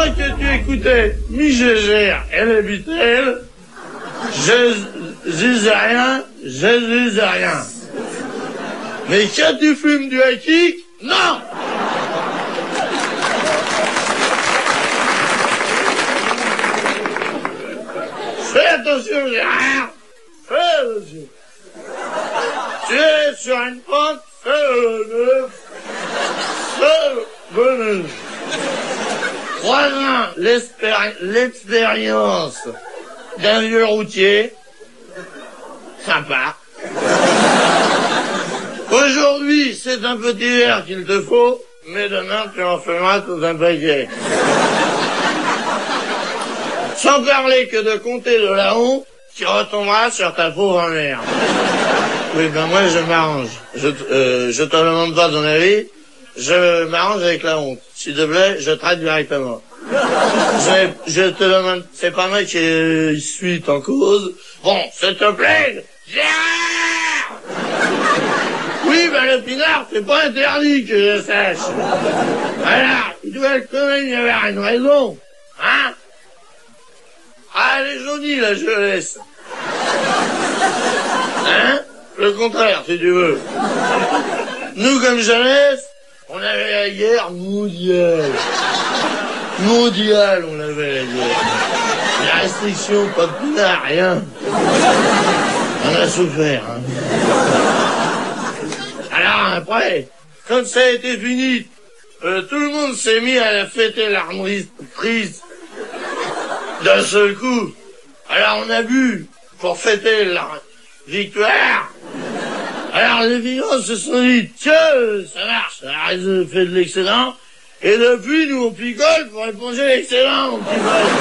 Tant que tu écoutais mi Gégère et les Beatles, je disais rien, je disais rien. Mais quand tu fumes du high-kick, non! Fais attention, Gérard! Fais attention! Tu es sur une pente, fais le neuf, fais le neuf. 3 ans, l'expérience d'un vieux routier, sympa. Aujourd'hui, c'est un petit verre qu'il te faut, mais demain, tu en feras tout un paquet. Sans parler que de compter de la honte qui retombera sur ta pauvre mère. Oui, ben moi, je m'arrange. Je te demande pas ton avis, je m'arrange avec la honte. S'il te plaît, je traite directement. Je te demande, c'est pas moi qui suis en cause. Bon, s'il te plaît, Gérard! Oui, ben le pinard, c'est pas interdit que je sache. Voilà, il doit quand même y avoir une raison. Hein? Ah, elle est jaunie, la jeunesse. Hein? Le contraire, si tu veux. Nous, comme jeunesse, on avait la guerre mondiale. Mondiale, on avait la guerre. La restriction, pas de pinard, rien. On a souffert, hein. Alors après, quand ça a été fini, tout le monde s'est mis à fêter l'armistice d'un seul coup. Alors on a bu pour fêter la victoire. Alors les vivants se sont dit, tiens, ça marche, ça a fait de l'excédent. Et depuis, nous on picole pour éponger l'excédent, mon petit pote.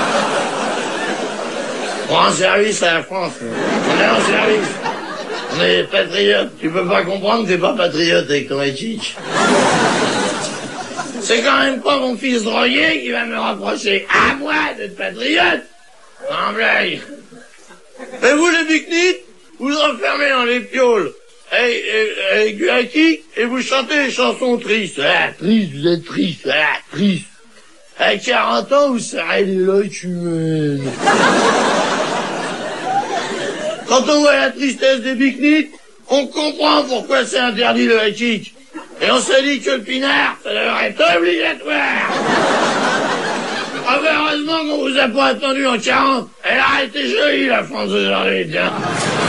On rend service à la France. On est en service. On est patriotes. Tu peux pas comprendre que t'es pas patriote avec ton éthique. C'est quand même pas mon fils drogué qui va me reprocher à moi d'être patriote. En blague. Mais vous, les pique-niques, vous enfermez dans les pioles avec du haki et vous chantez des chansons tristes. Ah, triste, vous êtes triste. Ah, triste. À 40 ans, vous serrez les lois humaines. Quand on voit la tristesse des pique-niques, on comprend pourquoi c'est interdit le haki. Et on se dit que le pinard, ça devrait être obligatoire. Ah ben heureusement qu'on vous a pas attendu en 40. Elle a été jolie, la France, aujourd'hui, tiens.